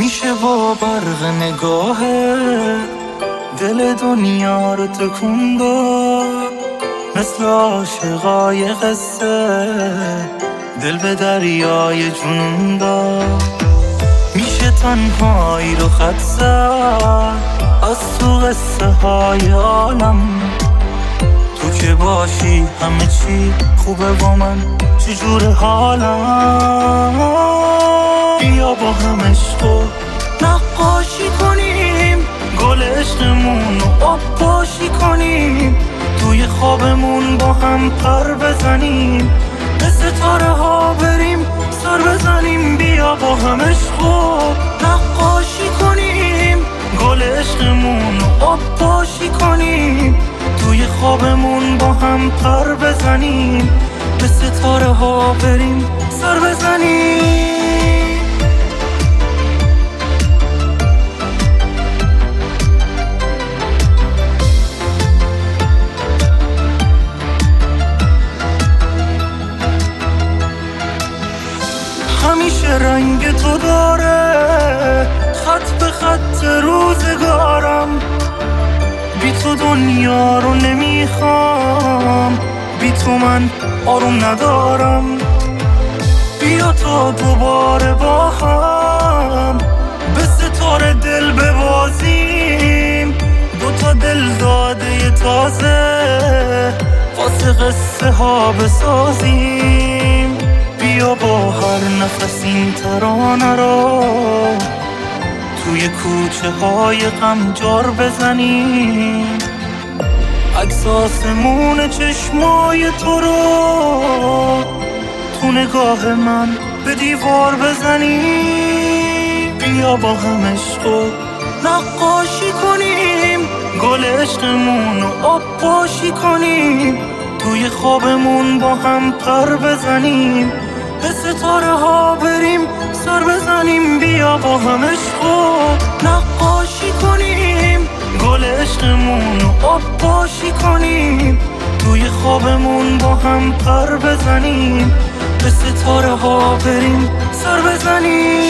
میشه با برق نگاهه دل دنیا رو تکون داد، مثل عاشقای قصه دل به دریای جنون داد. میشه تنهایی رو خط زد از تو قصه های عالم، تو که باشی همه چی خوبه با من، چجور حالم. بیا با هم عشقو نقاشی کنیم، گل عشقمون رو آب پاشی کنیم، توی خوابمون با هم پر بزنیم، به ستاره ها بریم سر بزنیم. بیا با هم عشقو نقاشی کنیم، گل عشقمون رو آب پاشی کنیم، توی خوابمون با هم پر بزنیم، به ستاره ها بریم سر بزنیم. همیشه رنگ تو داره خط به خط روزگارم، بی تو دنیا رو نمیخوام، بی تو من آروم ندارم. بیا تا دوباره با هم به ستاره دل ببازیم، دوتا دل داده تازه واسه قصه ها بسازیم. بیا با هر نفس این ترانه رو توی کوچه های غم جار بزنیم، عکس آسمون چشمای تو رو تو نگاه من به دیوار بزنیم. بیا با هم عشقو نقاشی کنیم، گل عشقمون رو آب پاشی کنیم، توی خوابمون با هم پر بزنیم، به ستاره ها بریم سر بزنیم. بیا با هم عشقو نقاشی کنیم، گل عشقمون رو آب پاشی کنیم، توی خوابمون با هم پر بزنیم، به ستاره ها بریم سر بزنیم.